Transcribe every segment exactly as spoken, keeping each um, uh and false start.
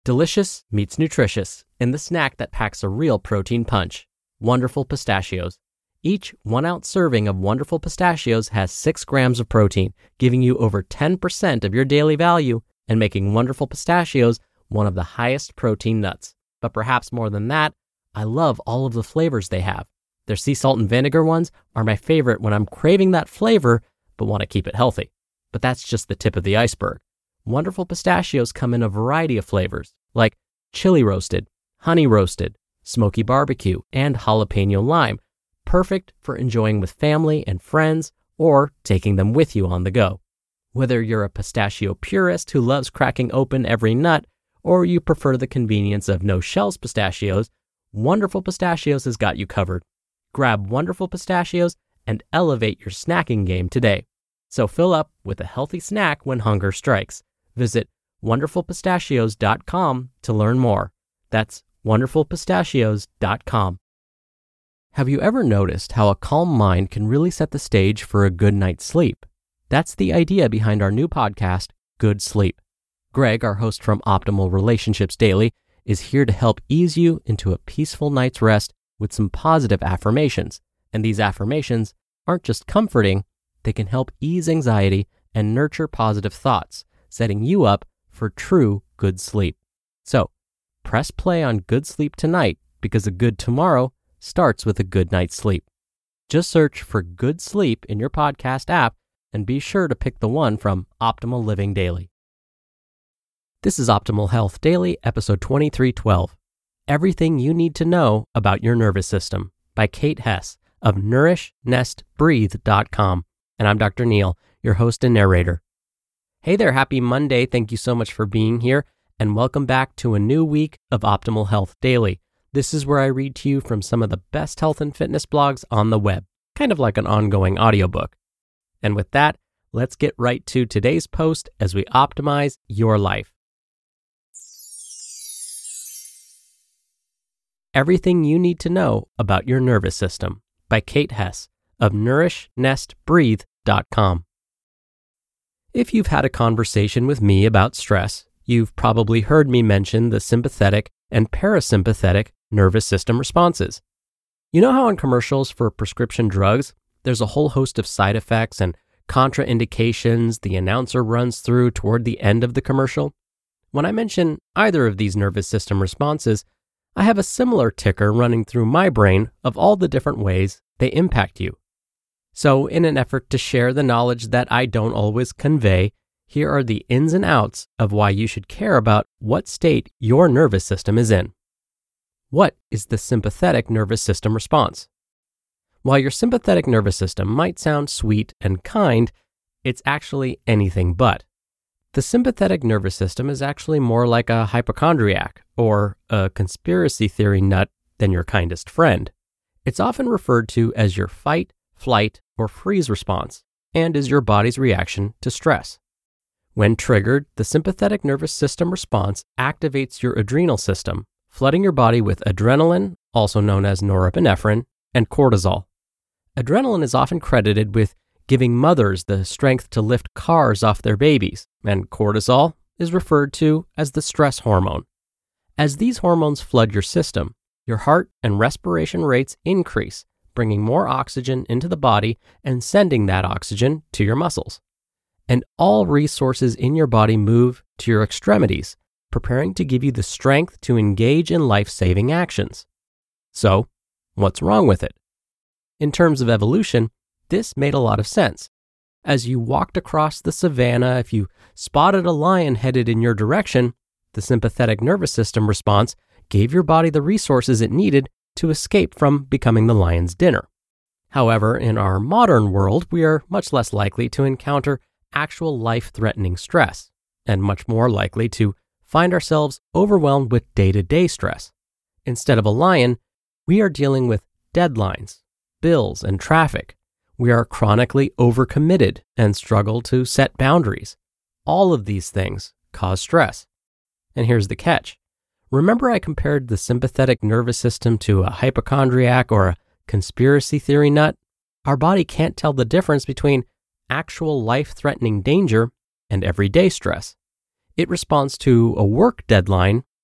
Delicious meets nutritious in the snack that packs a real protein punch. Wonderful Pistachios. Each one-ounce serving of Wonderful Pistachios has six grams of protein, giving you over ten percent of your daily value and making Wonderful Pistachios one of the highest protein nuts. But perhaps more than that, I love all of the flavors they have. Their sea salt and vinegar ones are my favorite when I'm craving that flavor but want to keep it healthy. But that's just the tip of the iceberg. Wonderful Pistachios come in a variety of flavors, like chili roasted, honey roasted, smoky barbecue, and jalapeno lime, perfect for enjoying with family and friends or taking them with you on the go. Whether you're a pistachio purist who loves cracking open every nut, or you prefer the convenience of no-shells pistachios, Wonderful Pistachios has got you covered. Grab Wonderful Pistachios and elevate your snacking game today. So fill up with a healthy snack when hunger strikes. Visit wonderful pistachios dot com to learn more. That's wonderful pistachios dot com. Have you ever noticed how a calm mind can really set the stage for a good night's sleep? That's the idea behind our new podcast, Good Sleep. Greg, our host from Optimal Relationships Daily, is here to help ease you into a peaceful night's rest with some positive affirmations. And these affirmations aren't just comforting, they can help ease anxiety and nurture positive thoughts, setting you up for true good sleep. So, press play on Good Sleep tonight because a good tomorrow starts with a good night's sleep. Just search for Good Sleep in your podcast app and be sure to pick the one from Optimal Living Daily. This is Optimal Health Daily, episode twenty-three twelve. Everything You Need to Know About Your Nervous System by Kate Hess of nourish nest breathe dot com. And I'm Doctor Neil, your host and narrator. Hey there, happy Monday. Thank you so much for being here, and welcome back to a new week of Optimal Health Daily. This is where I read to you from some of the best health and fitness blogs on the web, kind of like an ongoing audiobook. And with that, let's get right to today's post as we optimize your life. Everything You Need to Know About Your Nervous System by Kate Hess of nourish nest breathe dot com. If you've had a conversation with me about stress, you've probably heard me mention the sympathetic and parasympathetic nervous system responses. You know how in commercials for prescription drugs, there's a whole host of side effects and contraindications the announcer runs through toward the end of the commercial? When I mention either of these nervous system responses, I have a similar ticker running through my brain of all the different ways they impact you. So in an effort to share the knowledge that I don't always convey, here are the ins and outs of why you should care about what state your nervous system is in. What is the sympathetic nervous system response? While your sympathetic nervous system might sound sweet and kind, it's actually anything but. The sympathetic nervous system is actually more like a hypochondriac or a conspiracy theory nut than your kindest friend. It's often referred to as your fight, flight, or freeze response, and is your body's reaction to stress. When triggered, the sympathetic nervous system response activates your adrenal system, flooding your body with adrenaline, also known as norepinephrine, and cortisol. Adrenaline is often credited with giving mothers the strength to lift cars off their babies, and cortisol is referred to as the stress hormone. As these hormones flood your system, your heart and respiration rates increase, bringing more oxygen into the body and sending that oxygen to your muscles. And all resources in your body move to your extremities, preparing to give you the strength to engage in life-saving actions. So, what's wrong with it? In terms of evolution, this made a lot of sense. As you walked across the savannah, if you spotted a lion headed in your direction, the sympathetic nervous system response gave your body the resources it needed to escape from becoming the lion's dinner. However, in our modern world, we are much less likely to encounter actual life-threatening stress, and much more likely to find ourselves overwhelmed with day-to-day stress. Instead of a lion, we are dealing with deadlines, bills, and traffic. We are chronically overcommitted and struggle to set boundaries. All of these things cause stress. And here's the catch. Remember I compared the sympathetic nervous system to a hypochondriac or a conspiracy theory nut? Our body can't tell the difference between actual life-threatening danger and everyday stress. It responds to a work deadline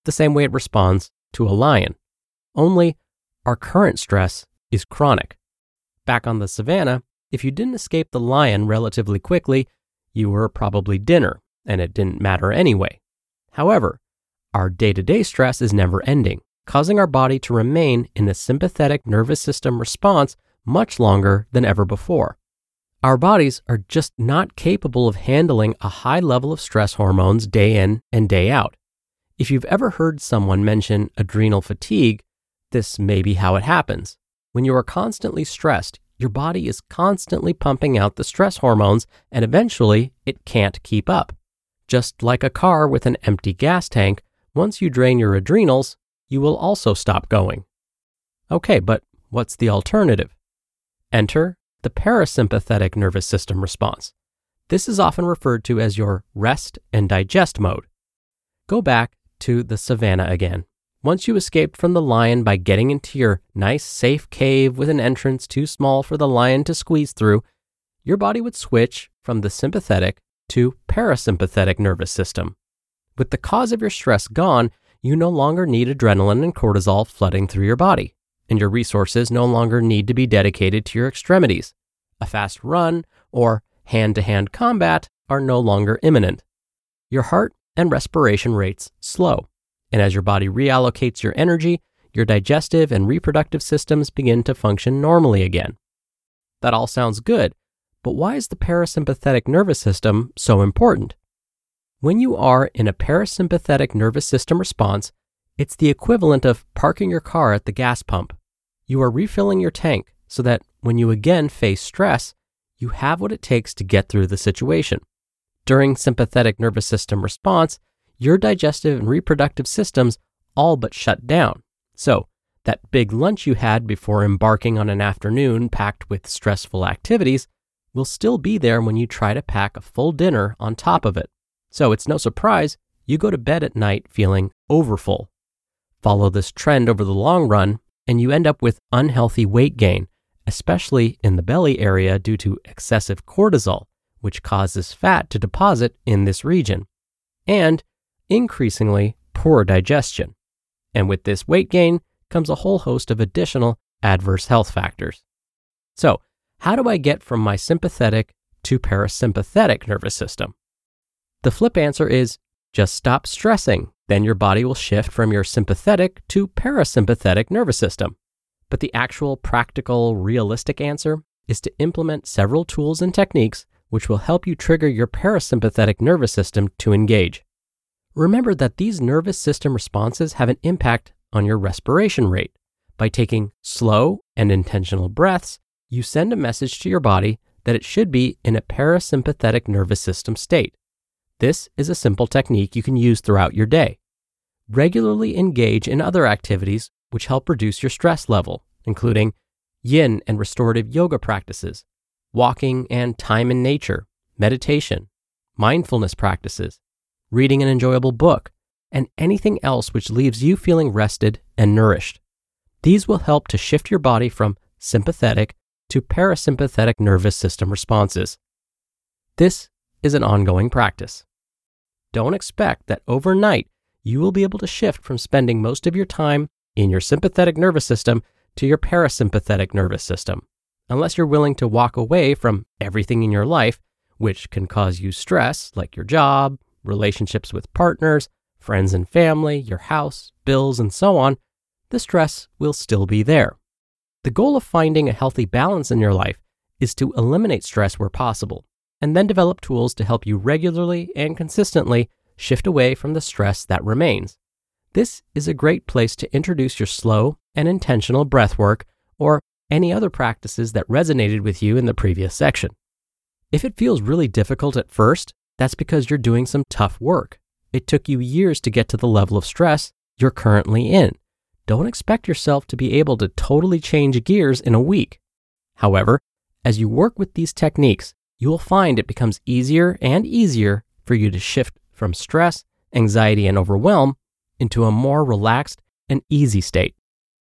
the same way it responds to a lion. Only our current stress is chronic. Back on the savannah, if you didn't escape the lion relatively quickly, you were probably dinner, and it didn't matter anyway. However, our day-to-day stress is never ending, causing our body to remain in a sympathetic nervous system response much longer than ever before. Our bodies are just not capable of handling a high level of stress hormones day in and day out. If you've ever heard someone mention adrenal fatigue, this may be how it happens. When you are constantly stressed, your body is constantly pumping out the stress hormones, and eventually it can't keep up. Just like a car with an empty gas tank, once you drain your adrenals, you will also stop going. Okay, but what's the alternative? Enter the parasympathetic nervous system response. This is often referred to as your rest and digest mode. Go back to the savannah again. Once you escaped from the lion by getting into your nice, safe cave with an entrance too small for the lion to squeeze through, your body would switch from the sympathetic to parasympathetic nervous system. With the cause of your stress gone, you no longer need adrenaline and cortisol flooding through your body, and your resources no longer need to be dedicated to your extremities. A fast run or hand-to-hand combat are no longer imminent. Your heart and respiration rates slow. And as your body reallocates your energy, your digestive and reproductive systems begin to function normally again. That all sounds good, but why is the parasympathetic nervous system so important? When you are in a parasympathetic nervous system response, it's the equivalent of parking your car at the gas pump. You are refilling your tank so that when you again face stress, you have what it takes to get through the situation. During sympathetic nervous system response, your digestive and reproductive systems all but shut down. So, that big lunch you had before embarking on an afternoon packed with stressful activities will still be there when you try to pack a full dinner on top of it. So, it's no surprise you go to bed at night feeling overfull. Follow this trend over the long run, and you end up with unhealthy weight gain, especially in the belly area due to excessive cortisol, which causes fat to deposit in this region, and increasingly poor digestion. And with this weight gain comes a whole host of additional adverse health factors. So, how do I get from my sympathetic to parasympathetic nervous system? The flip answer is just stop stressing. Then your body will shift from your sympathetic to parasympathetic nervous system. But the actual practical, realistic answer is to implement several tools and techniques which will help you trigger your parasympathetic nervous system to engage. Remember that these nervous system responses have an impact on your respiration rate. By taking slow and intentional breaths, you send a message to your body that it should be in a parasympathetic nervous system state. This is a simple technique you can use throughout your day. Regularly engage in other activities which help reduce your stress level, including yin and restorative yoga practices, walking and time in nature, meditation, mindfulness practices, reading an enjoyable book, and anything else which leaves you feeling rested and nourished. These will help to shift your body from sympathetic to parasympathetic nervous system responses. This is an ongoing practice. Don't expect that overnight you will be able to shift from spending most of your time in your sympathetic nervous system to your parasympathetic nervous system, unless you're willing to walk away from everything in your life which can cause you stress, like your job, relationships with partners, friends and family, your house, bills, and so on. The stress will still be there. The goal of finding a healthy balance in your life is to eliminate stress where possible, and then develop tools to help you regularly and consistently shift away from the stress that remains. This is a great place to introduce your slow and intentional breath work or any other practices that resonated with you in the previous section. If it feels really difficult at first, that's because you're doing some tough work. It took you years to get to the level of stress you're currently in. Don't expect yourself to be able to totally change gears in a week. However, as you work with these techniques, you will find it becomes easier and easier for you to shift from stress, anxiety, and overwhelm into a more relaxed and easy state.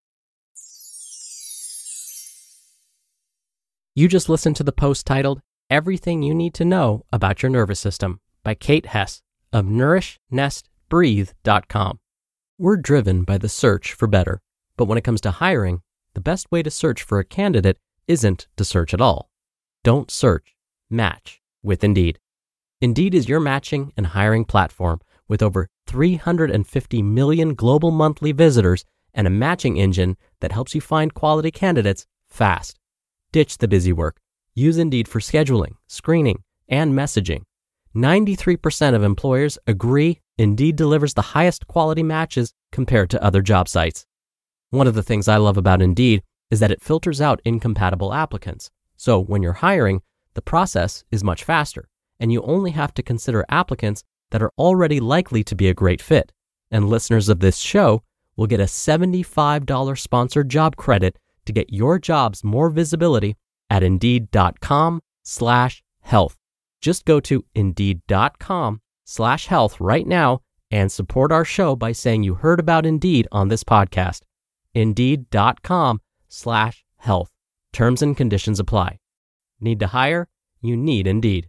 You just listened to the post titled Everything You Need to Know About Your Nervous System by Kate Hess of nourish nest breathe dot com. We're driven by the search for better, but when it comes to hiring, the best way to search for a candidate isn't to search at all. Don't search, match with Indeed. Indeed is your matching and hiring platform with over three hundred fifty million global monthly visitors and a matching engine that helps you find quality candidates fast. Ditch the busy work. Use Indeed for scheduling, screening, and messaging. ninety-three percent of employers agree Indeed delivers the highest quality matches compared to other job sites. One of the things I love about Indeed is that it filters out incompatible applicants. So when you're hiring, the process is much faster, and you only have to consider applicants that are already likely to be a great fit. And listeners of this show will get a seventy-five dollars sponsored job credit to get your jobs more visibility at Indeed.com slash health. Just go to Indeed.com slash health right now and support our show by saying you heard about Indeed on this podcast. Indeed.com slash health. Terms and conditions apply. Need to hire? You need Indeed.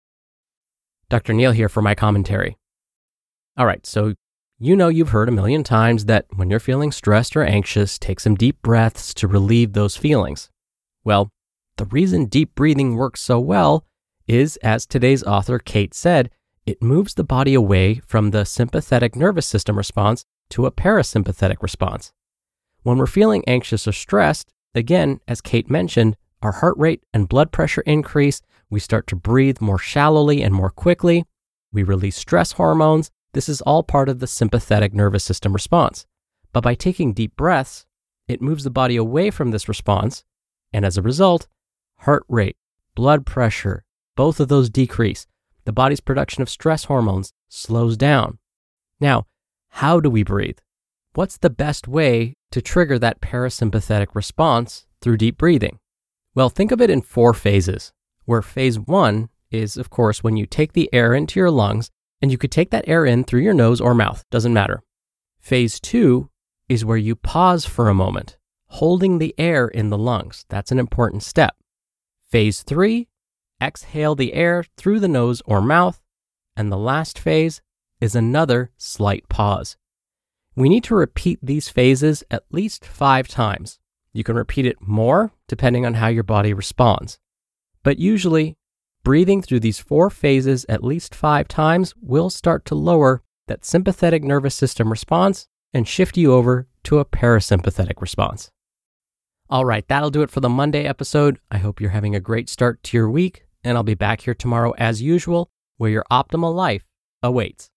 Doctor Neal here for my commentary. All right, so you know you've heard a million times that when you're feeling stressed or anxious, take some deep breaths to relieve those feelings. Well, the reason deep breathing works so well is, as today's author Kate said, it moves the body away from the sympathetic nervous system response to a parasympathetic response. When we're feeling anxious or stressed, again, as Kate mentioned, our heart rate and blood pressure increase, we start to breathe more shallowly and more quickly, we release stress hormones. This is all part of the sympathetic nervous system response. But by taking deep breaths, it moves the body away from this response, and as a result, heart rate, blood pressure, both of those decrease. The body's production of stress hormones slows down. Now, how do we breathe? What's the best way to trigger that parasympathetic response through deep breathing? Well, think of it in four phases, where phase one is, of course, when you take the air into your lungs, and you could take that air in through your nose or mouth, doesn't matter. Phase two is where you pause for a moment, holding the air in the lungs. That's an important step. Phase three, exhale the air through the nose or mouth. And the last phase is another slight pause. We need to repeat these phases at least five times. You can repeat it more depending on how your body responds. But usually, breathing through these four phases at least five times will start to lower that sympathetic nervous system response and shift you over to a parasympathetic response. All right, that'll do it for the Monday episode. I hope you're having a great start to your week, and I'll be back here tomorrow as usual, where your optimal life awaits.